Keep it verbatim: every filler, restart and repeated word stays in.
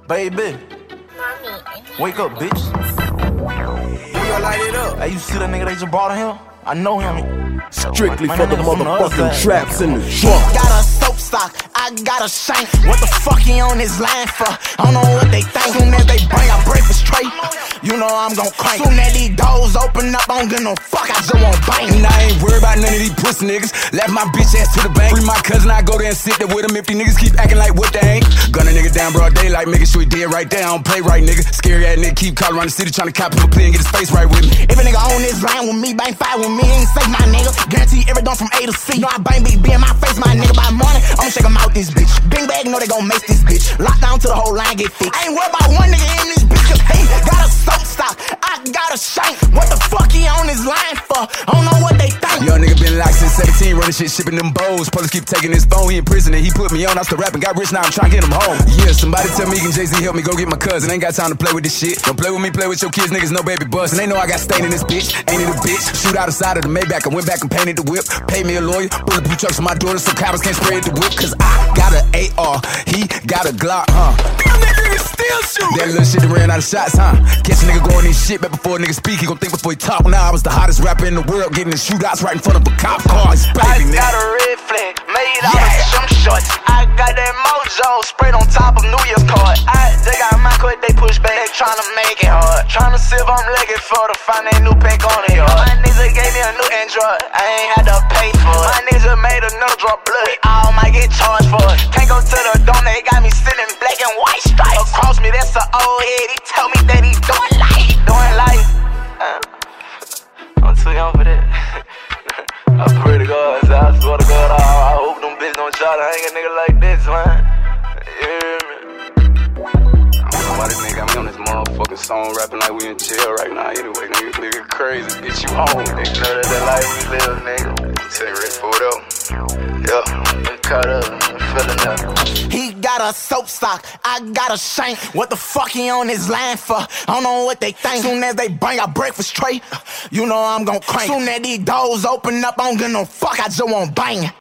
Baby, wake up, bitch. You gonna light it up? Hey, you see that nigga they just brought in here? I know him. Strictly Man, for that the nigga from the other motherfucking side. traps in the trunk. Got a soap stock, I got a shank. What the fuck he on his line for? I don't know what they think. Soon as they bring, I break for straight. You know I'm gon' crank. Soon as these doors open up, I don't give no fuck, I just won't bang. And I ain't worried about none of these pussy niggas. Left my bitch ass to the bank. Free my cousin, I go there and sit there with him. If these niggas keep acting like what they ain't. Gun a nigga down broad daylight, making sure he dead right there. I don't play right, nigga. Scary ass nigga keep calling around the city trying to cop him a play and get his face right with me. If a nigga on this line with me, bang fight with me, ain't safe, my nigga. Guarantee every done from A to C. Know I bang big B in my face, my nigga. By morning, I'ma shake him out this bitch. Bing bag, know they gon' make this bitch. Lock down till the whole line get fixed. I ain't worried about one nigga in this bitch, cause he got a soap stock. I got a shank. What the fuck he on his line for? I don't know what they think. Young nigga been locked since seventeen, running shit, shipping them bows. Police keep taking his phone, he in prison and he put me on. I started rapping, got rich, now I'm trying to get him home. Yeah, somebody tell me, can Jay-Z help me go get my cousin? Ain't got time to play with this shit. Don't play with me, play with your kids, niggas, no baby bust. And they know I got stain in this bitch, ain't it a bitch? Shoot out the side of the Maybach, I went back and painted the whip. Pay me a lawyer, bulletproof trucks for my daughter so cowards can't spread the whip. Cause I got an A R, he got a Glock, huh? Them niggas still shoot. That little shit that ran out of shots, huh? Catch a nigga going in shit back before a nigga speak, he gon' think before he talk. Now I was the hottest rapper in the world, getting the shootouts right in front of a cop car. It's baby, nigga. I got a red flag, made out of some shorts. I got that mojo sprayed on top of New Year's card. I just got my quick, they push back, they tryna make it hard. Tryna see if I'm legged for to find that new pink on it. My niggas gave me a new Android, I ain't had to pay for it. My niggas made another drop blood, we all might get charged for it. Can't go to the dome, they got me sitting black and white stripes. Across me, that's an old head, he tell me that he's doing life. Doing life. Uh, I'm too young for that. I pray to God, I swear to God, I, I hope them bitches don't try to hang a nigga like this, man. You hear me? I don't know why this nigga got me on this motherfucking song rapping like we in jail right now. Anyway, nigga, nigga crazy, get you home, nigga. You know that the life we live, nigga. Say ready for it up. Yeah. I'm caught up, I'm feeling up. He got a soap stock, I got a shank. What the fuck he on his line for? I don't know what they think. Soon as they bring, I break for straight. You know I'm gon' crank. Soon as these doors open up, I don't give no fuck, I just won't bang.